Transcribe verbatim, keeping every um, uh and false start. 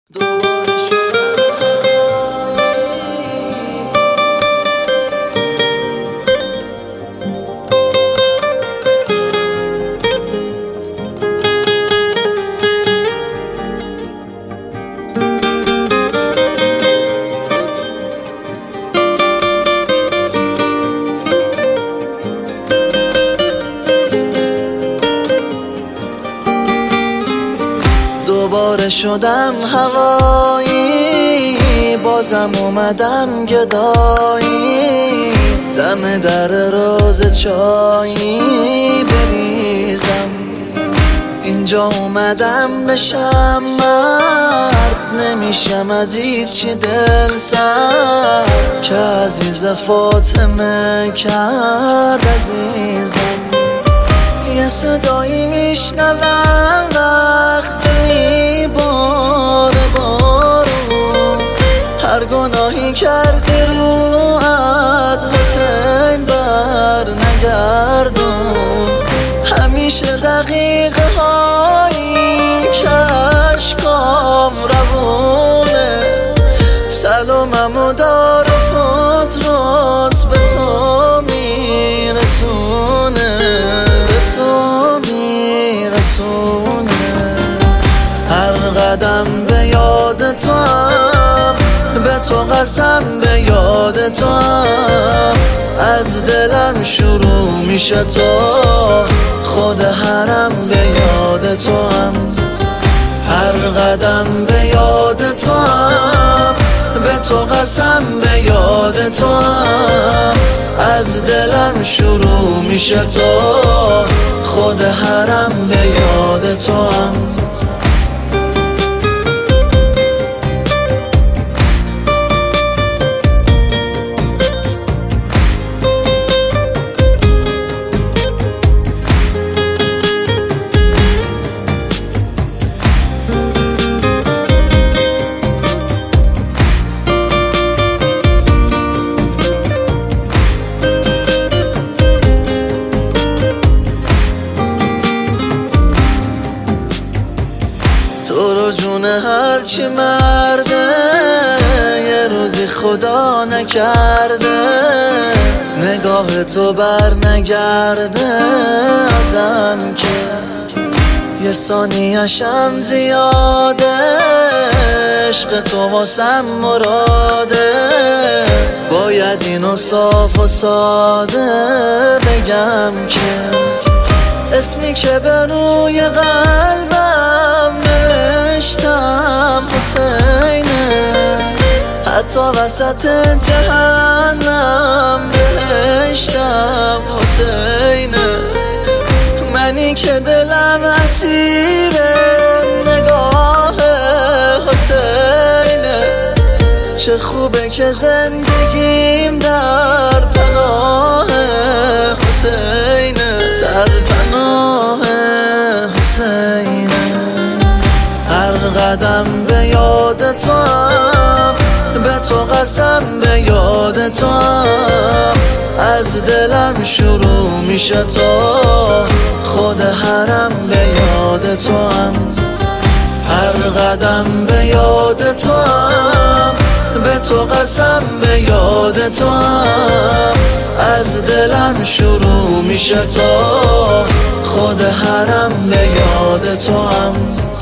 دوباره شدم هوایی، بازم اومدم گدایی، دم در روز چایی بریزم. اینجا اومدم بشم مرد، نمیشم از هیچی دل سرد که عزیز فاطمه کرد عزیزم. یه صدایی میشنوم وقتی میباره بارون، هر گناهی کردی رو از حسین بر نگردون. همیشه دقیقه هایی کشکام روونه، سلاممو دار و پتروس به تو میرسونه، به تو میرسونه. هر قدم به یاد تو هم، به تو قسم به یاد تو هم، از دلم شروع میشه تا خود حرم به یاد تو هم. هر قدم به یاد تو هم، به تو قسم به یاد تو هم، از دلم شروع میشه تا خود حرم به یاد تو هم. تو رو جون هرچی مرده، یه روزی خدا نکرده نگاه تو بر نگرده ازم که یه ثانیه‌شم زیاده. عشق تو واسم مراده، باید اینو صاف و ساده بگم که اسمی که به روی قلبم نوشتم حسینه، حتی وسط جهنم بهشتم حسینه. منی که دلم اسیر نگاه حسینه، چه خوبه که زندگیم در پناه حسینه، در پناه حسینه. هر قدم به یاد تو هم، به تو قسم به یاد تو هم، از دلم شروع میشه تا خود حرم به یاد تو هم. هر قدم به یاد تو هم، به تو قسم به یاد تو هم، از دلم شروع میشه تا خود حرم به یاد تو هم.